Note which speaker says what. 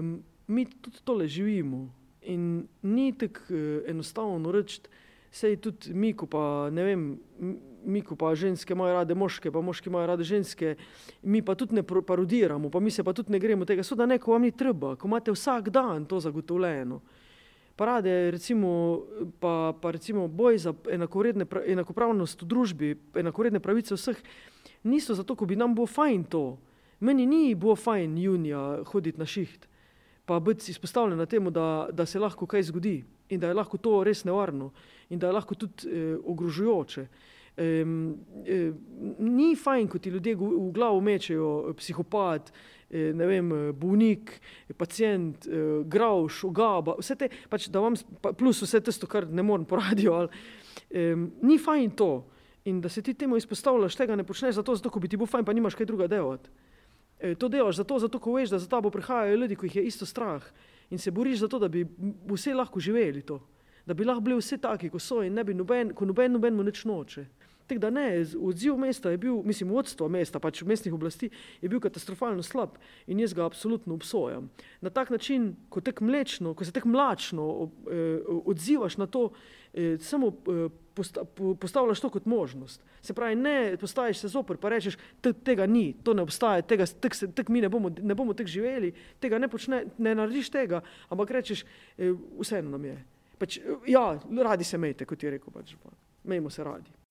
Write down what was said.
Speaker 1: mi tudi tole živimo in ni tako enostavno reči, sej tudi Miku pa, ne vem, Miku pa ženske imajo rade moške, pa moški imajo rade ženske, mi pa tudi ne parodiramo, pa mi se pa tudi ne gremo tega, da neko vam ni treba, ko imate vsak dan to zagotovljeno. Parade, recimo, pa recimo boj za enakopravnost v družbi, enakovredne pravice vseh, niso zato, ko bi nam bilo fajn to. Meni ni bilo fajn junija hoditi na šiht, pa biti izpostavljena temu, da se lahko kaj zgodi in da je lahko to res nevarno in da je lahko tudi ogrožujoče. Ni fajn, ko ti ljudje v glavo mečejo psihopat, ne vem, bolnik, pacient, gravš, ogaba, vse te, pač da vam, plus vse tisto, kar ne morem po radiju, ni fajn to. In da se ti temu izpostavljaš, tega ne počneš zato, ko bi ti bilo fajn, pa nimaš kaj druga delati. To delaš zato, ko veš, da za tabo prihajajo ljudi, ko jih je isto strah in se boriš za to, da bi vsi lahko živeli to. Da bi lahko bili vsi taki, ko so in ne bi ko noben mu nič noče. Tako da ne, odziv mesta je bil, mislim, vodstvo mesta, pač mestnih oblasti, je bil katastrofalno slab in jaz ga absolutno obsojam. Na tak način, ko se tako mlačno odzivaš na to, samo postavljaš to kot možnost. Se pravi, ne postaviš se zoper, pa rečeš, tega ni, to ne obstaja, tako mi ne bomo tako živeli, tega ne narediš tega, ampak rečeš, vseeno nam je. Pač, ja, radi se mejte, kot je rekel, pač, mejmo se radi.